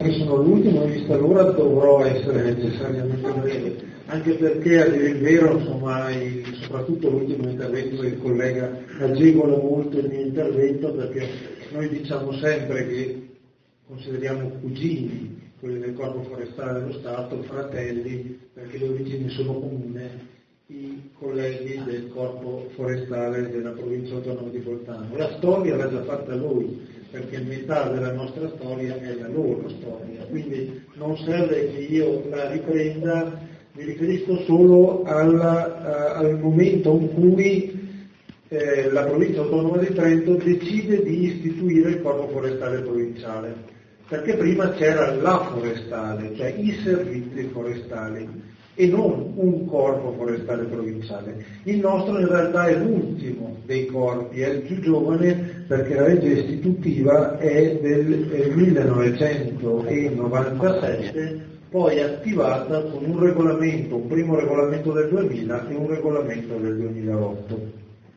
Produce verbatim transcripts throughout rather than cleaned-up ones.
che sono l'ultimo, vista l'ora dovrò essere necessariamente breve, anche perché a dire il vero, insomma, il, soprattutto l'ultimo intervento del collega agevola molto il mio intervento, perché noi diciamo sempre che consideriamo cugini quelli del Corpo Forestale dello Stato, fratelli, perché le origini sono comuni, i colleghi del Corpo Forestale della Provincia Autonoma di Bolzano. La storia l'ha già fatta lui, perché metà della nostra storia è la loro storia, quindi non serve che io la riprenda, mi riferisco solo alla, al momento in cui eh, la Provincia Autonoma di Trento decide di istituire il Corpo Forestale Provinciale, perché prima c'era la forestale, cioè i servizi forestali, e non un corpo forestale provinciale. Il nostro in realtà è l'ultimo dei corpi, è il più giovane, perché la legge istitutiva è del eh, millenovecentonovantasette, poi attivata con un regolamento, un primo regolamento del duemila e un regolamento del duemilaotto.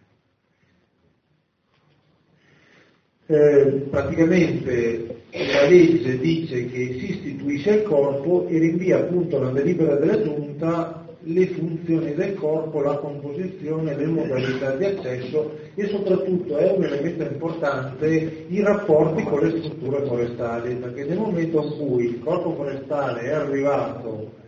Eh, praticamente la legge dice che si istituisce il corpo e rinvia appunto alla delibera della Giunta le funzioni del corpo, la composizione, le modalità di accesso e soprattutto è un elemento importante i rapporti con le strutture forestali, perché nel momento in cui il corpo forestale è arrivato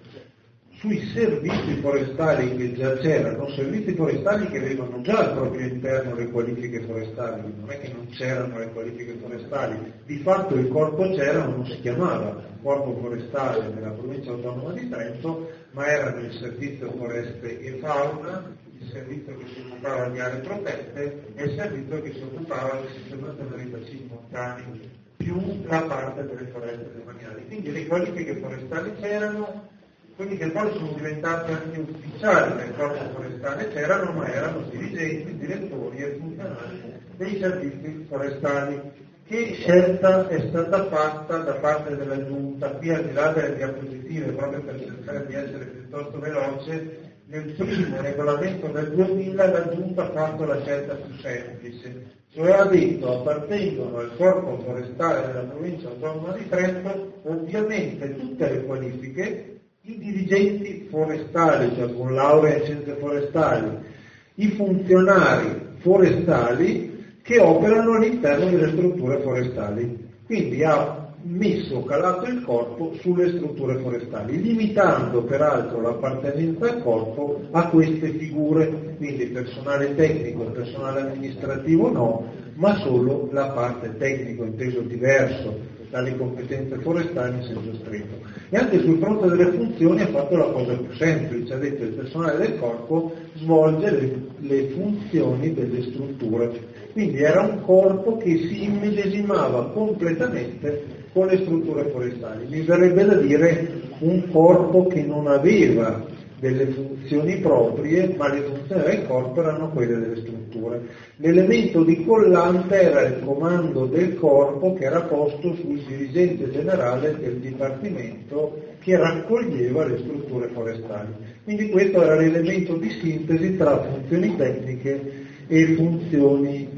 sui servizi forestali che già c'erano, servizi forestali che avevano già al proprio interno le qualifiche forestali, non è che non c'erano le qualifiche forestali, di fatto il corpo c'era, ma non si chiamava Corpo Forestale della Provincia Autonoma di Trento, ma erano il Servizio Foreste e Fauna, il servizio che si occupava di aree protette e il servizio che si occupava del sistemazione dei bacini montani, più la parte delle foreste demaniali. Quindi le qualifiche forestali c'erano, quelli che poi sono diventati anche ufficiali del corpo forestale c'erano, ma erano dirigenti, direttori e funzionari dei servizi forestali. Che scelta è stata fatta da parte della Giunta? Qui al di là delle diapositive, proprio per cercare di essere piuttosto veloce, nel primo regolamento del duemila la Giunta ha fatto la scelta più semplice, cioè ha detto appartengono al corpo forestale della Provincia Autonoma di Trento ovviamente tutte le qualifiche, i dirigenti forestali, cioè con laurea in scienze forestali, i funzionari forestali che operano all'interno delle strutture forestali. Quindi ha messo, calato il corpo sulle strutture forestali, limitando peraltro l'appartenenza al corpo a queste figure, quindi personale tecnico e personale amministrativo no, ma solo la parte tecnico inteso diverso dalle competenze forestali in senso stretto. E anche sul fronte delle funzioni ha fatto la cosa più semplice, ha detto che il personale del corpo svolge le, le funzioni delle strutture. Quindi era un corpo che si immedesimava completamente con le strutture forestali. Mi verrebbe da dire un corpo che non aveva delle funzioni proprie, ma le funzioni del corpo erano quelle delle strutture. L'elemento di collante era il comando del corpo che era posto sul dirigente generale del dipartimento che raccoglieva le strutture forestali. Quindi questo era l'elemento di sintesi tra funzioni tecniche e funzioni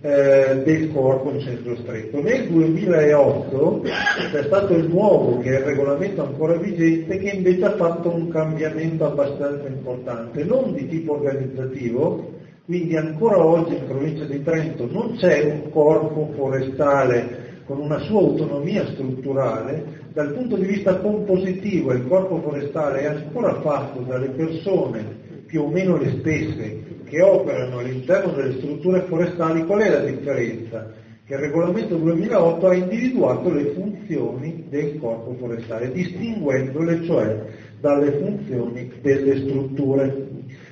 eh, del corpo in senso stretto. Nel duemilaotto c'è stato il nuovo, che è il regolamento ancora vigente, che invece ha fatto un cambiamento abbastanza importante, non di tipo organizzativo, quindi ancora oggi in provincia di Trento non c'è un corpo forestale con una sua autonomia strutturale. Dal punto di vista compositivo il corpo forestale è ancora fatto dalle persone più o meno le stesse che operano all'interno delle strutture forestali. Qual è la differenza? Che il regolamento duemilaotto ha individuato le funzioni del corpo forestale, distinguendole cioè dalle funzioni delle strutture.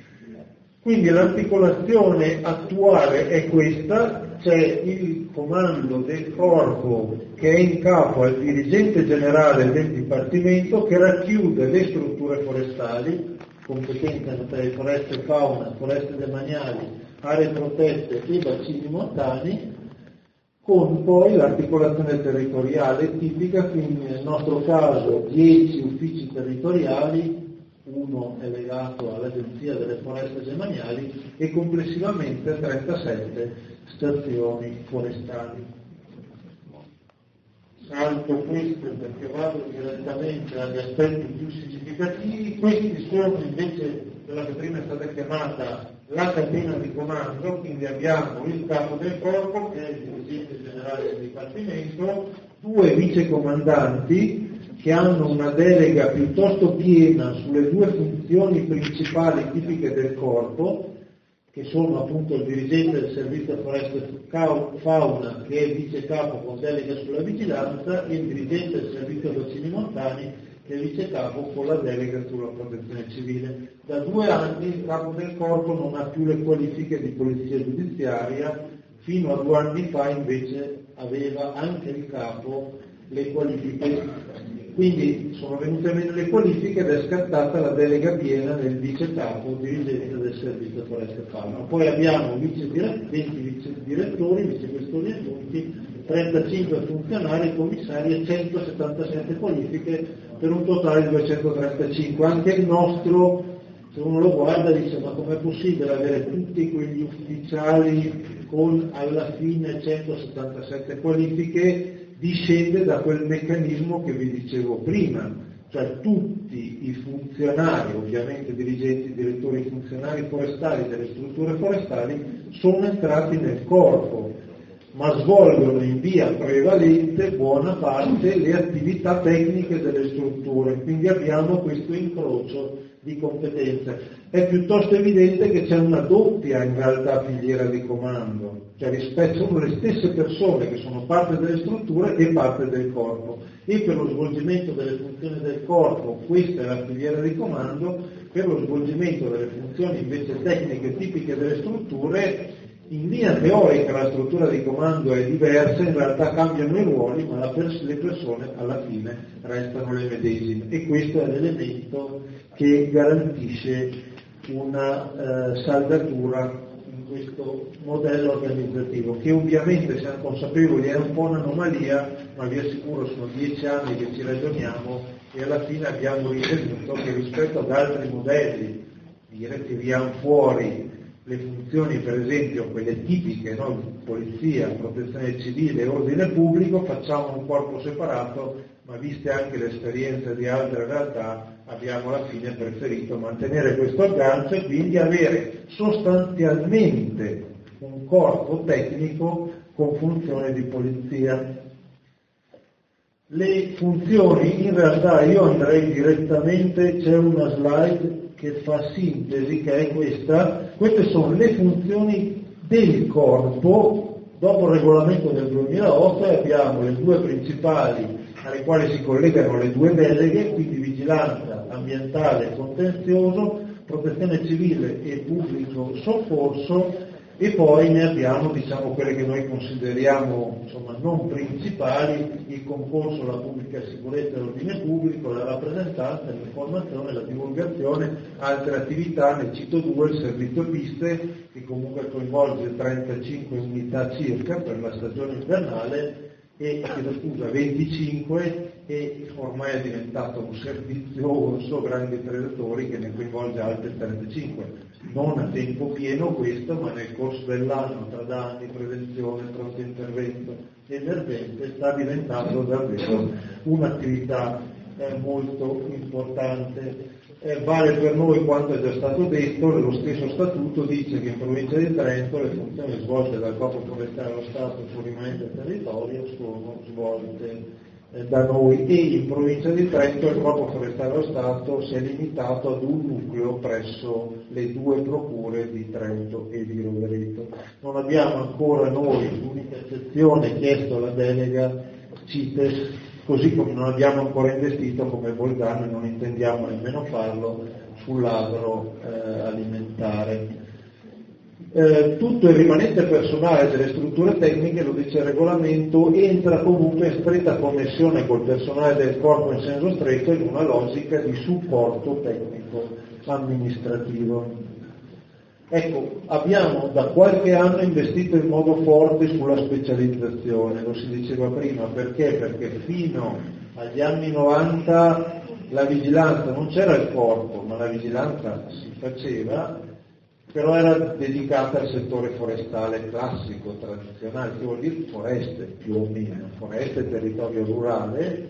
Quindi l'articolazione attuale è questa: c'è il comando del corpo che è in capo al dirigente generale del Dipartimento, che racchiude le strutture forestali, competenza in materia di foreste e fauna, foreste demaniali, aree protette e bacini montani, con poi l'articolazione territoriale tipica, quindi nel nostro caso dieci uffici territoriali, uno è legato all'Agenzia delle Foreste Demaniali e complessivamente trentasette stazioni forestali. Salto questo perché va sicuramente agli aspetti più significativi. Questi sono invece quella che prima è stata chiamata la catena di comando, quindi abbiamo il capo del corpo, che è il dirigente generale del Dipartimento, due vicecomandanti che hanno una delega piuttosto piena sulle due funzioni principali tipiche del corpo, che sono appunto il dirigente del servizio foreste fauna, che è il vice capo con delega sulla vigilanza, e il dirigente del servizio bacini montani, che è il vice capo con la delega sulla protezione civile. Da due anni il capo del corpo non ha più le qualifiche di polizia giudiziaria, fino a due anni fa invece aveva anche il capo le qualifiche. Quindi sono venute meno le qualifiche ed è scattata la delega piena del vice capo dirigente del servizio foreste fauna. Poi abbiamo vice venti vice direttori, vice questori aggiunti, trentacinque funzionari, commissari e centosettantasette qualifiche per un totale di duecentotrentacinque. Anche il nostro, se uno lo guarda, dice: ma com'è possibile avere tutti quegli ufficiali con alla fine centosettantasette qualifiche? Discende da quel meccanismo che vi dicevo prima, cioè tutti i funzionari, ovviamente dirigenti, direttori funzionari forestali delle strutture forestali, sono entrati nel corpo, ma svolgono in via prevalente buona parte le attività tecniche delle strutture, quindi abbiamo questo incrocio di competenze. È piuttosto evidente che c'è una doppia in realtà filiera di comando, cioè rispettano le stesse persone che sono parte delle strutture e parte del corpo, e per lo svolgimento delle funzioni del corpo questa è la filiera di comando, per lo svolgimento delle funzioni invece tecniche tipiche delle strutture in linea teorica la struttura di comando è diversa, in realtà cambiano i ruoli, ma la pers- le persone alla fine restano le medesime, e questo è l'elemento che garantisce una eh, saldatura in questo modello organizzativo, che ovviamente siamo consapevoli è un po' un'anomalia, ma vi assicuro sono dieci anni che ci ragioniamo e alla fine abbiamo ritenuto che rispetto ad altri modelli, dire, che tiriamo fuori le funzioni, per esempio quelle tipiche, no? Polizia, protezione civile, ordine pubblico, facciamo un corpo separato, ma viste anche l'esperienza di altre realtà abbiamo alla fine preferito mantenere questo aggancio e quindi avere sostanzialmente un corpo tecnico con funzione di polizia. Le funzioni, in realtà io andrei direttamente, c'è una slide che fa sintesi, che è questa. Queste sono le funzioni del corpo. Dopo il regolamento del duemilaotto abbiamo le due principali alle quali si collegano le due deleghe, quindi vigilanza ambientale e contenzioso, protezione civile e pubblico soccorso, e poi ne abbiamo, diciamo, quelle che noi consideriamo insomma non principali: il concorso alla pubblica sicurezza e all'ordine pubblico, la rappresentanza, l'informazione, la divulgazione, altre attività. Ne cito due: il servizio piste, che comunque coinvolge trentacinque unità circa per la stagione invernale, e chiedo scusa, venticinque, e ormai è diventato un servizio orso grandi predatori che ne coinvolge altre trentacinque. Non a tempo pieno questo, ma nel corso dell'anno, tra danni, prevenzione, pronto intervento, emergente, sta diventando davvero un'attività eh, molto importante. Eh, vale per noi quanto è già stato detto, lo stesso statuto dice che in provincia di Trento le funzioni svolte dal Corpo Forestale dello Stato sul rimanente territorio sono svolte eh, da noi, e in provincia di Trento il Corpo Forestale dello Stato si è limitato ad un nucleo presso le due procure di Trento e di Rovereto. Non abbiamo ancora noi, l'unica eccezione, chiesto la delega CITES, così come non abbiamo ancora investito come Bolzano e non intendiamo nemmeno farlo sull'agro eh, alimentare. Eh, tutto il rimanente personale delle strutture tecniche, lo dice il regolamento, entra comunque in stretta connessione col personale del corpo in senso stretto in una logica di supporto tecnico amministrativo. Ecco, abbiamo da qualche anno investito in modo forte sulla specializzazione, lo si diceva prima, perché? Perché fino agli anni novanta la vigilanza, non c'era il corpo, ma la vigilanza si faceva, però era dedicata al settore forestale classico, tradizionale, che vuol dire foreste più o meno, foreste e territorio rurale,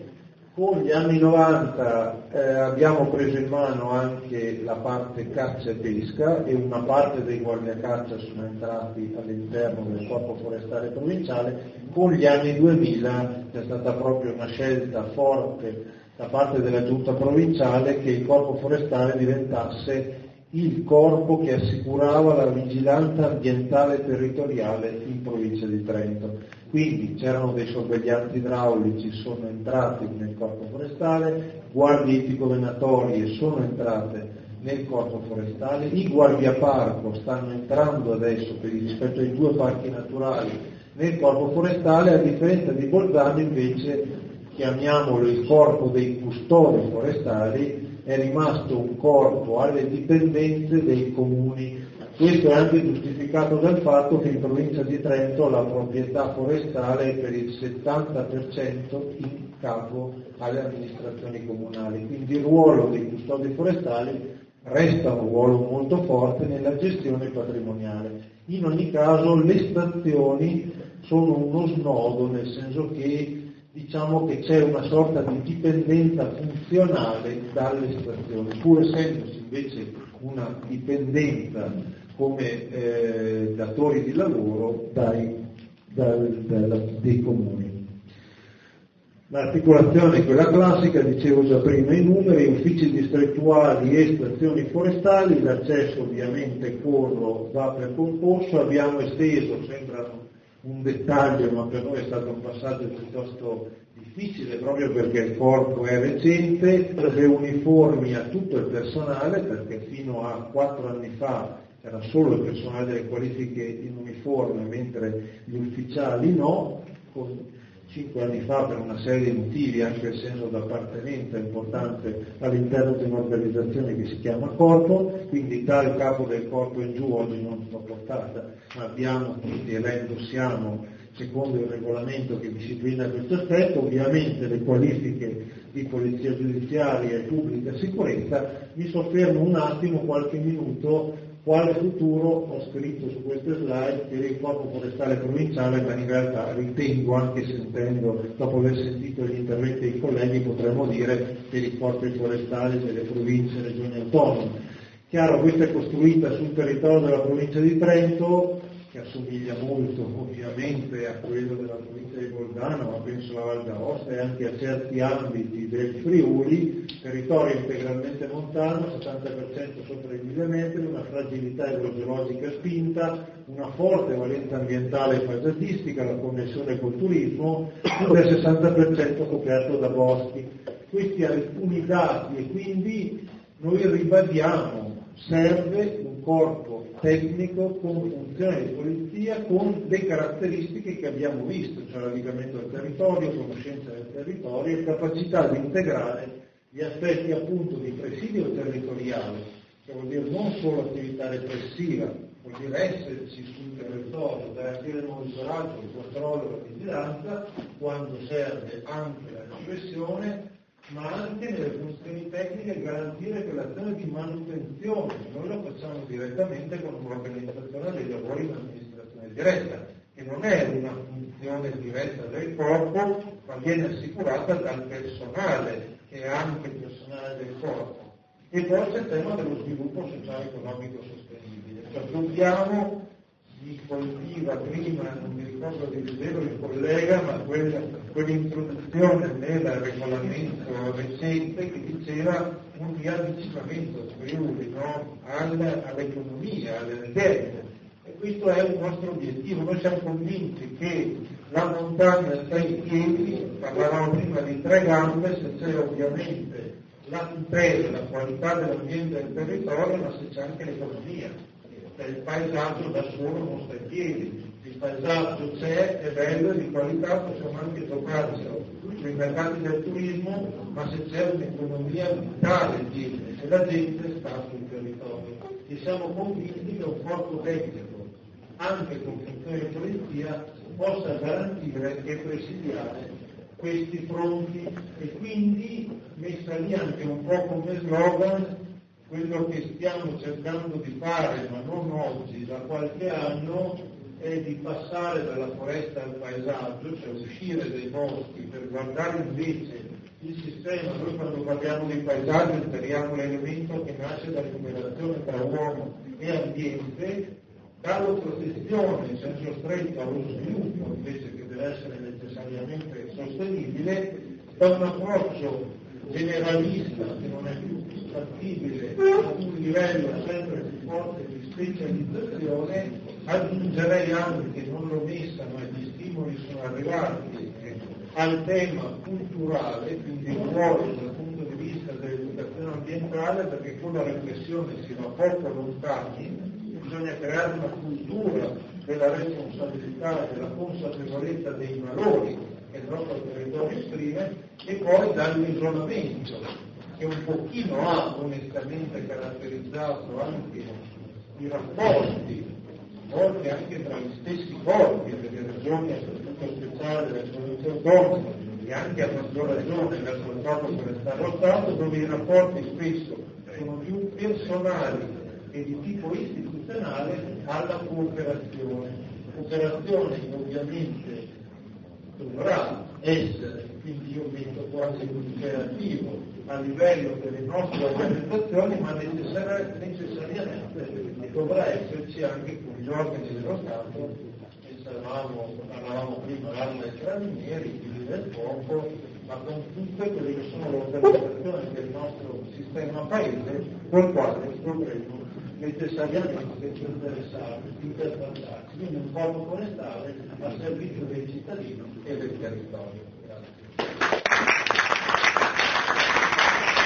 Con gli anni novanta eh, abbiamo preso in mano anche la parte caccia e pesca e una parte dei guardiacaccia sono entrati all'interno del corpo forestale provinciale. Con gli anni duemila è stata proprio una scelta forte da parte della giunta provinciale che il corpo forestale diventasse il corpo che assicurava la vigilanza ambientale territoriale in provincia di Trento. Quindi c'erano dei sorveglianti idraulici, sono entrati nel corpo forestale, guardie ittico-venatorie sono entrate nel corpo forestale, i guardiaparco stanno entrando adesso per il rispetto ai due parchi naturali nel corpo forestale, a differenza di Bolzano invece, chiamiamolo il corpo dei custodi forestali, è rimasto un corpo alle dipendenze dei comuni. Questo è anche giustificato dal fatto che in provincia di Trento la proprietà forestale è per il settanta per cento in capo alle amministrazioni comunali, quindi il ruolo dei custodi forestali resta un ruolo molto forte nella gestione patrimoniale. In ogni caso le stazioni sono uno snodo, nel senso che diciamo che c'è una sorta di dipendenza funzionale dalle stazioni, pur essendosi invece una dipendenza come eh, datori di lavoro dai, dal, dal, dei comuni. L'articolazione è quella classica, dicevo già prima i numeri, uffici distrettuali e stazioni forestali, l'accesso ovviamente corro va per concorso, abbiamo esteso, sembra un dettaglio ma per noi è stato un passaggio piuttosto difficile proprio perché il corpo è recente, le uniformi a tutto il personale perché fino a quattro anni fa era solo il personale delle qualifiche in uniforme mentre gli ufficiali no, con cinque anni fa per una serie di motivi, anche il senso d'appartenenza è importante all'interno di un'organizzazione che si chiama corpo, quindi dal capo del corpo in giù oggi non sto portata, ma abbiamo quindi e la indossiamo secondo il regolamento che disciplina questo aspetto, ovviamente le qualifiche di polizia giudiziaria e pubblica sicurezza. Mi soffermo un attimo, qualche minuto, quale futuro ho scritto su queste slide per il corpo forestale provinciale, ma in realtà ritengo, anche sentendo, dopo aver sentito gli interventi dei colleghi, potremmo dire per i corpi forestali delle province e regioni autonome. Chiaro, questa è costruita sul territorio della provincia di Trento, che assomiglia molto ovviamente a quello della provincia di Bolzano, ma penso alla Val d'Aosta e anche a certi ambiti del Friuli, territorio integralmente montano, settanta per cento sopra i mille metri, una fragilità idrogeologica spinta, una forte valenza ambientale e paesaggistica, la connessione col turismo, il sessanta per cento coperto da boschi. Questi alcuni dati e quindi noi ribadiamo, serve un corpo tecnico con funzione di polizia con le caratteristiche che abbiamo visto, cioè l'avvicinamento del territorio, conoscenza del territorio e capacità di integrare gli aspetti appunto di presidio territoriale, che vuol dire non solo attività repressiva, vuol dire esserci sul territorio, garantire il monitoraggio, il controllo e la vigilanza, quando serve anche la repressione, ma anche nelle funzioni tecniche garantire quell'azione di manutenzione. Noi lo facciamo direttamente con un'organizzazione dei lavori in amministrazione diretta, che non è una funzione diretta del corpo, ma viene assicurata dal personale, che è anche il personale del corpo. E poi c'è il tema dello sviluppo sociale economico sostenibile. Cioè dobbiamo, mi colpiva prima, non mi ricordo di vedere il collega, ma quella, quell'introduzione nel regolamento recente che diceva un riavvicinamento Friuli, no? All, all'economia, alle richieste. E questo è il nostro obiettivo. Noi siamo convinti che la montagna sta in piedi, parlavamo prima di tre gambe, se c'è ovviamente la tutela, la qualità dell'ambiente e del territorio, ma se c'è anche l'economia. Il paesaggio da solo non sta in piedi, il paesaggio c'è, è bello, di qualità, possiamo anche giocarselo sui mercati del turismo, ma se c'è un'economia vitale dietro, se la gente sta sul territorio. E siamo convinti che un corpo tecnico, anche con funzione di polizia, possa garantire e presidiare questi fronti e quindi messa lì anche un po' come slogan quello che stiamo cercando di fare, ma non oggi, da qualche anno, è di passare dalla foresta al paesaggio, cioè uscire dai boschi per guardare invece il sistema, noi quando parliamo di paesaggio intendiamo l'elemento che nasce dall'interazione tra uomo e ambiente, dalla protezione in senso stretto allo sviluppo, invece che deve essere necessariamente sostenibile, da un approccio generalista che non è più fattibile a un livello sempre più forte di specializzazione. Aggiungerei anche, non l'ho messa, ma gli stimoli sono arrivati al tema culturale, quindi il ruolo dal punto di vista dell'educazione ambientale, perché con la riflessione si va poco lontani. Bisogna creare una cultura della responsabilità e della consapevolezza dei valori che il nostro territorio esprime, e poi dall'isolamento che un pochino ha onestamente caratterizzato anche i rapporti, volte anche tra gli stessi corpi, delle regioni a statuto speciale delle province autonome e anche a maggior ragione verso il corpo forestale allo Stato, dove i rapporti spesso sono più personali e di tipo istituzionale alla cooperazione. Cooperazione che ovviamente dovrà essere, quindi io metto quasi un imperativo a livello delle nostre organizzazioni, ma necessari- necessariamente dovrà esserci anche con gli organi dello Stato. Pensavamo, parlavamo prima dell'Arma dei Carabinieri, i Vigili del Fuoco, ma con tutte quelle che sono le organizzazioni del nostro sistema paese, col quale dovremo necessariamente interessarsi, interfacciarsi, quindi un corpo forestale a servizio dei cittadini e del territorio.